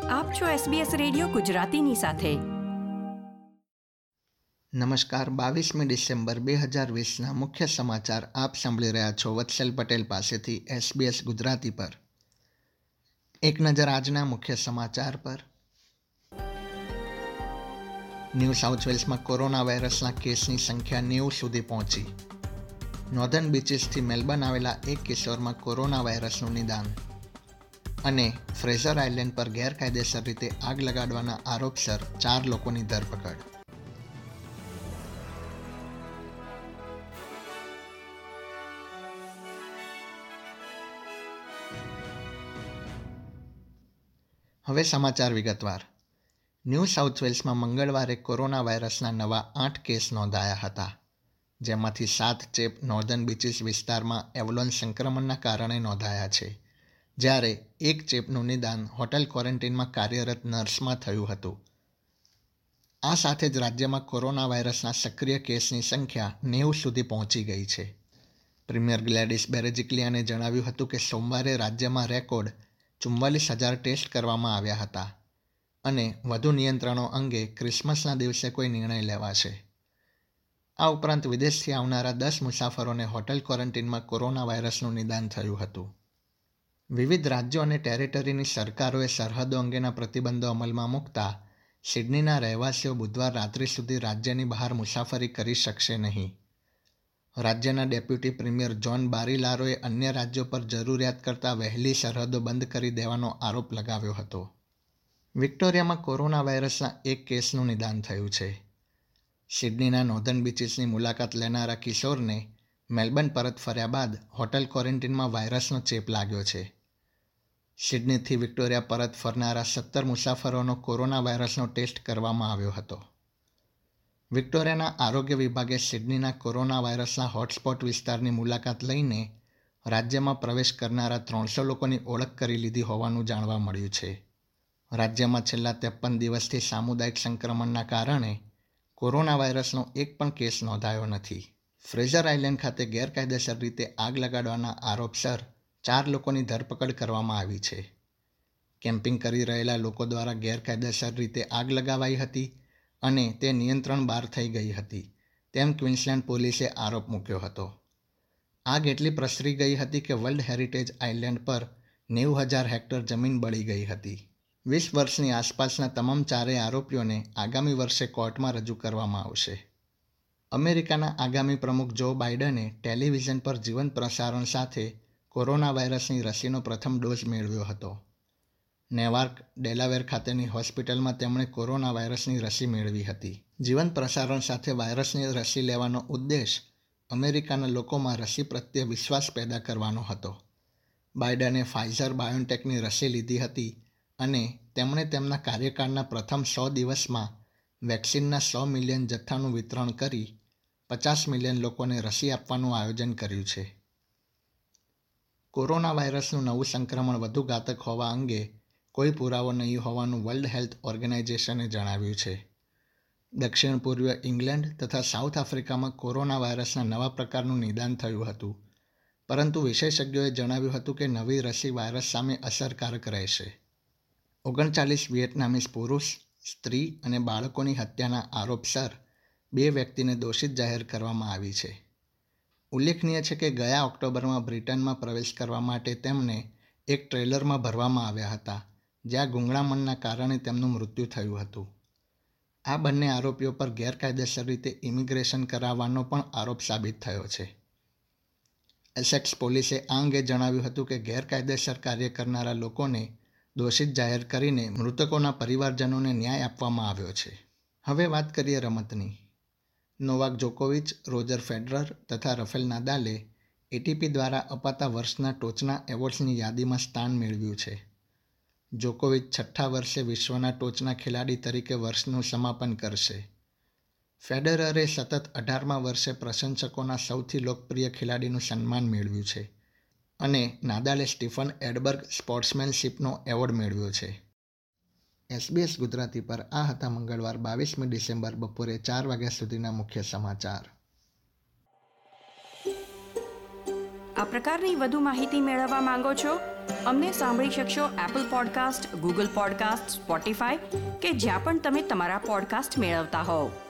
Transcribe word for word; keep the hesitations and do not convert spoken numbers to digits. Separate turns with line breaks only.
આપ છો SBS radio ગુજરાતીની સાથે.
નમસ્કાર. બાવીસમી ડિસેમ્બર બે હજાર વીસના મુખ્ય સમાચાર આપ સાંભળી રહ્યા છો વત્સલ પટેલ પાસેથી એસબીએસ ગુજરાતી પર. એક નજર આજના મુખ્ય સમાચાર પર. ન્યૂ સાઉથ વેલ્સમાં કોરોના વાયરસના કેસની સંખ્યા નેવું સુધી પહોંચી. નોર્ધન બીચીસથી મેલબર્ન આવેલા એક કિશોરમાં કોરોના વાયરસનું નિદાન. અને ફ્રેઝર આઇલેન્ડ પર ગેરકાયદેસર રીતે આગ લગાડવાના આરોપસર ચાર લોકોની ધરપકડ. હવે સમાચાર વિગતવાર. ન્યૂ સાઉથ વેલ્સમાં મંગળવારે કોરોના વાયરસના નવા આઠ કેસ નોંધાયા હતા, જેમાંથી સાત ચેપ નોર્ધન બીચીસ વિસ્તારમાં એવલોન સંક્રમણના કારણે નોંધાયા છે, જ્યારે એક ચેપનું નિદાન હોટેલ ક્વોરન્ટીનમાં કાર્યરત નર્સમાં થયું હતું. આ સાથે જ રાજ્યમાં કોરોના વાયરસના સક્રિય કેસની સંખ્યા નેવું સુધી પહોંચી ગઈ છે. પ્રીમિયર ગ્લેડિસ બેરેજિકલિયાને જણાવ્યું હતું કે સોમવારે રાજ્યમાં રેકોર્ડ ચુમ્માલીસ હજાર ટેસ્ટ કરવામાં આવ્યા હતા અને વધુ નિયંત્રણો અંગે ક્રિસમસના દિવસે કોઈ નિર્ણય લેવાશે. આ ઉપરાંત વિદેશથી આવનારા દસ મુસાફરોને હોટેલ ક્વોરન્ટીનમાં કોરોના વાયરસનું નિદાન થયું હતું. વિવિધ રાજ્યો અને ટેરેટરીની સરકારોએ સરહદો અંગેના પ્રતિબંધો અમલમાં મૂકતા સિડનીના રહેવાસીઓ બુધવાર રાત્રિ સુધી રાજ્યની બહાર મુસાફરી કરી શકશે નહીં. રાજ્યના ડેપ્યુટી પ્રીમિયર જોન બારીલારોએ અન્ય રાજ્યો પર જરૂરિયાત કરતાં વહેલી સરહદો બંધ કરી દેવાનો આરોપ લગાવ્યો હતો. વિક્ટોરિયામાં કોરોના વાયરસના એક કેસનું નિદાન થયું છે. સિડનીના નોર્ધન બીચીસની મુલાકાત લેનારા કિશોરને મેલબર્ન પરત ફર્યા બાદ હોટેલ ક્વોરન્ટીનમાં વાયરસનો ચેપ લાગ્યો છે. સિડનીથી વિક્ટોરિયા પરત ફરનારા સત્તર મુસાફરોનો કોરોના વાયરસનો ટેસ્ટ કરવામાં આવ્યો હતો. વિક્ટોરિયાના આરોગ્ય વિભાગે સિડનીના કોરોના વાયરસના હોટસ્પોટ વિસ્તારની મુલાકાત લઈને રાજ્યમાં પ્રવેશ કરનારા ત્રણસો લોકોની ઓળખ કરી લીધી હોવાનું જાણવા મળ્યું છે. રાજ્યમાં છેલ્લા ત્રેપન દિવસથી સામુદાયિક સંક્રમણના કારણે કોરોના વાયરસનો એક પણ કેસ નોંધાયો નથી. ફ્રેઝર આઇલેન્ડ ખાતે ગેરકાયદેસર રીતે આગ લગાડવાના આરોપસર ચાર લોકોની ધરપકડ કરવામાં આવી છે. કેમ્પિંગ કરી રહેલા લોકો દ્વારા ગેરકાયદેસર રીતે આગ લગાવાઈ હતી અને તે નિયંત્રણ બહાર થઈ ગઈ હતી, તેમ ક્વીન્સલેન્ડ પોલીસે આરોપ મૂક્યો હતો. આગ એટલી પ્રસરી ગઈ હતી કે વર્લ્ડ હેરિટેજ આઇલેન્ડ પર નેવું હજાર હેક્ટર જમીન બળી ગઈ હતી. વીસ વર્ષની આસપાસના તમામ ચારેય આરોપીઓને આગામી વર્ષે કોર્ટમાં રજૂ કરવામાં આવશે. અમેરિકાના આગામી પ્રમુખ જો બાઇડને ટેલિવિઝન પર જીવંત પ્રસારણ સાથે કોરોના વાયરસની રસીનો પ્રથમ ડોઝ મેળવ્યો હતો. નેવાર્ક, ડેલાવેર ખાતેની હોસ્પિટલમાં તેમણે કોરોના વાયરસની રસી મેળવી હતી. જીવંત પ્રસારણ સાથે વાયરસની રસી લેવાનો ઉદ્દેશ અમેરિકાના લોકોમાં રસી પ્રત્યે વિશ્વાસ પેદા કરવાનો હતો. બાઇડને ફાઇઝર બાયોન્ટેકની રસી લીધી હતી અને તેમણે તેમના કાર્યકાળના પ્રથમ સો દિવસમાં વેક્સિનના સો મિલિયન જથ્થાનું વિતરણ કરી પચાસ મિલિયન લોકોને રસી આપવાનું આયોજન કર્યું છે. કોરોના વાયરસનું નવું સંક્રમણ વધુ ઘાતક હોવા અંગે કોઈ પુરાવો નહીં હોવાનું વર્લ્ડ હેલ્થ ઓર્ગેનાઇઝેશને જણાવ્યું છે. દક્ષિણ પૂર્વીય ઇંગ્લેન્ડ તથા સાઉથ આફ્રિકામાં કોરોના વાયરસના નવા પ્રકારનું નિદાન થયું હતું, પરંતુ વિશેષજ્ઞોએ જણાવ્યું હતું કે નવી રસી વાયરસ સામે અસરકારક રહેશે. ઓગણચાલીસ વિયેટનામીઝ પુરુષ, સ્ત્રી અને બાળકોની હત્યાના આરોપસર બે વ્યક્તિને દોષિત જાહેર કરવામાં આવી છે. ઉલ્લેખનીય છે કે ગયા ઓક્ટોબરમાં બ્રિટનમાં પ્રવેશ કરવા માટે તેમને એક ટ્રેલરમાં ભરવામાં આવ્યા હતા, જ્યાં ગૂંગળામણના કારણે તેમનું મૃત્યુ થયું હતું. આ બંને આરોપીઓ પર ગેરકાયદેસર રીતે ઇમિગ્રેશન કરાવવાનો પણ આરોપ સાબિત થયો છે. એસેક્સ પોલીસે આ અંગે જણાવ્યું હતું કે ગેરકાયદેસર કાર્ય કરનારા લોકોને દોષિત જાહેર કરીને મૃતકોના પરિવારજનોને ન્યાય આપવામાં આવ્યો છે. હવે વાત કરીએ રમતની. નોવાક જોકોવિચ, રોજર ફેડરર તથા રફેલ નાદાલે એટીપી દ્વારા અપાતા વર્ષના ટોચના એવોર્ડ્સની યાદીમાં સ્થાન મેળવ્યું છે. જોકોવિચ છઠ્ઠા વર્ષે વિશ્વના ટોચના ખેલાડી તરીકે વર્ષનું સમાપન કરશે. ફેડરરે સતત અઢારમા વર્ષે પ્રશંસકોના સૌથી લોકપ્રિય ખેલાડીનું સન્માન મેળવ્યું છે અને નાદાલે સ્ટીફન એડબર્ગ સ્પોર્ટ્સમેનશિપનો એવોર્ડ મેળવ્યો છે. એસબીએસ ગુજરાતી પર આ હતા મંગળવાર બાવીસમી ડિસેમ્બર બપોરે ચાર વાગ્યા સુધીના મુખ્ય સમાચાર.
આ પ્રકારની વધુ માહિતી મેળવવા માંગો છો અમને સાંભળી શકશો Apple podcast, Google podcast, Spotify કે જ્યાં પણ તમે તમારા પોડકાસ્ટ મેળવતા હોવ.